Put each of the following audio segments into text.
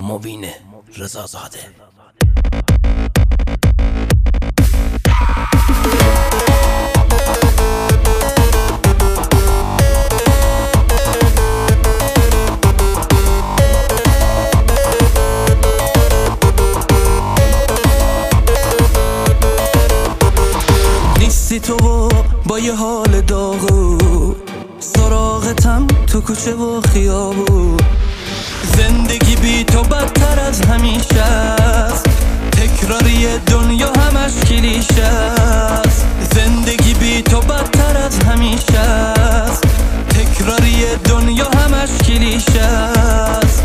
مبین رضازاده. نیستی تو با یه حال داغو، سراغتم تو کوچه و خیابون. زندگی بی تو بدتر از همیشه است، تکراری دنیا همش کلیشه است. زندگی بی تو بدتر از همیشه است، تکراری دنیا همش کلیشه است.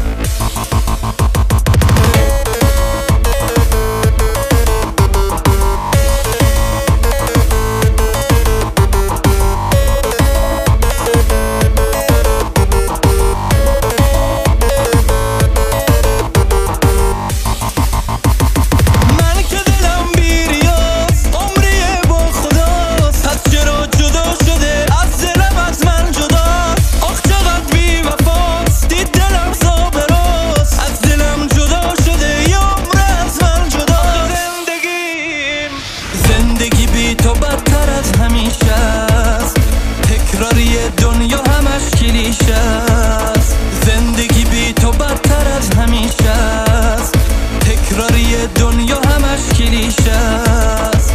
زندگی بی تو بدتر از همیشه است، تکراری دنیا همش کلیشه است. زندگی بی تو بدتر از همیشه است، تکراری دنیا همش کلیشه است.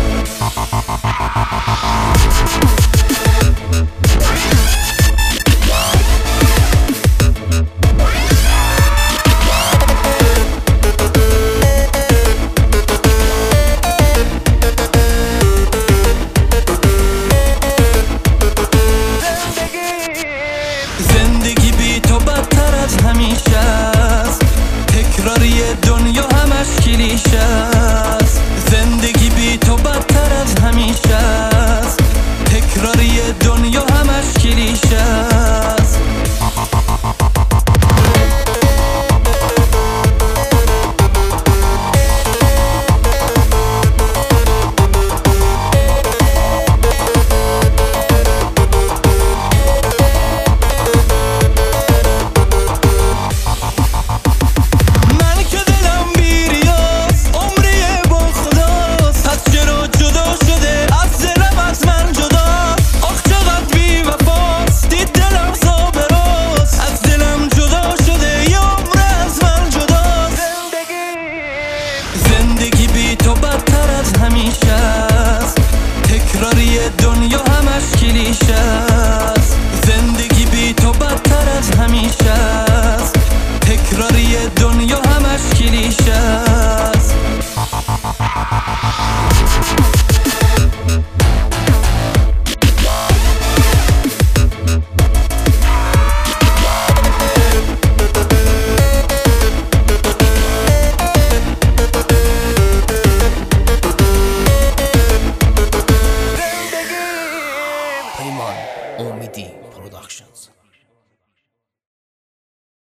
زندگی بی تو بدتر از همیشه است، تکراری دنیا همش کلیشه است. زندگی بی تو بدتر از همیشه است، تکراری دنیا همش کلیشه است. زندگی بی تو بدتر از همیشه است، تکراری دنیا همش کلیشه است. زندگی بی تو بدتر از همیشه است، تکراری دنیا همش کلیشه است.